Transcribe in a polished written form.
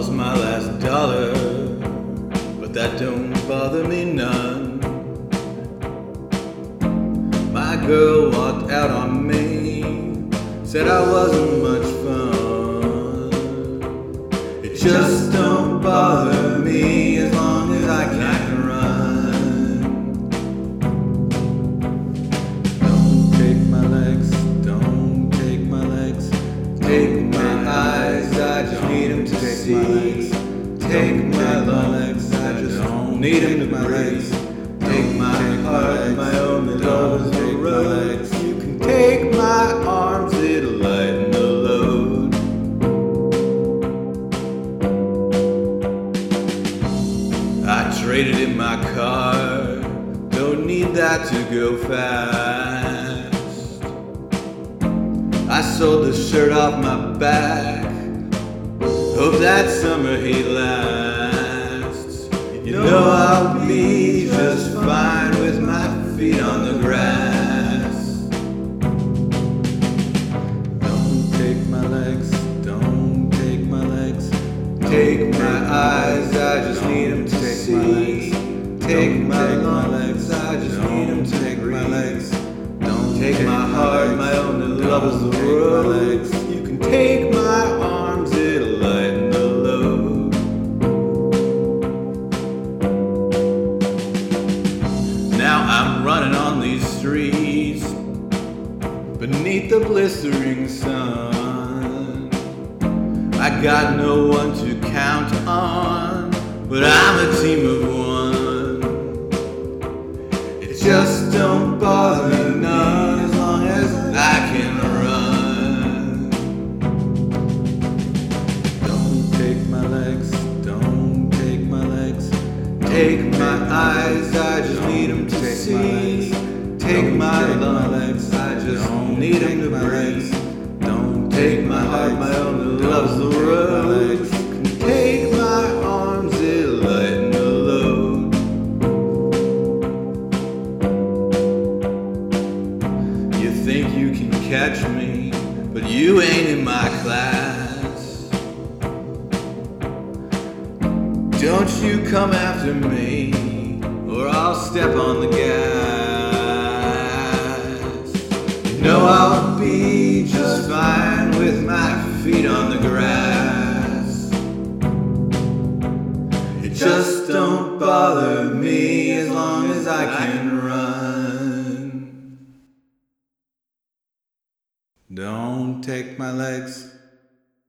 lost my last dollar, but that don't bother me none. My girl walked out on me, said I wasn't much fun. It just don't bother me as long as I can run. Don't take my legs, don't take my legs. Take my eyes, I just need them to see. Take my legs, I just don't need them to breathe. Take my heart, my only love is the road. You can take my arms, it'll lighten the load. I traded in my car, don't need that to go fast. I sold the shirt off my back, hope that summer heat lasts. You know I'll be just fine with my feet on the grass. Don't take my legs, don't take my legs. Take my eyes, I just need them to see. Take my legs, I just need them to take my legs. Don't take my heart, my only love is the road. You can take my arms, it'll lighten the load. Now I'm running on these streets beneath the blistering sun. I got no one to count on, but I'm a team of one. It just don't bother me none as long as I can run. Don't take my legs, don't take my legs. Take my eyes, I just need them to see. Take my legs, I just need them to breathe. Don't take my heart, my only love's the road. You can take my arms, it'll lighten the load. You think you can catch me, but you ain't in my class. Don't you come after me, or I'll step on the gas. You know I'll be just fine with my feet on the grass. It just don't bother me as long as I can run. Don't take my legs.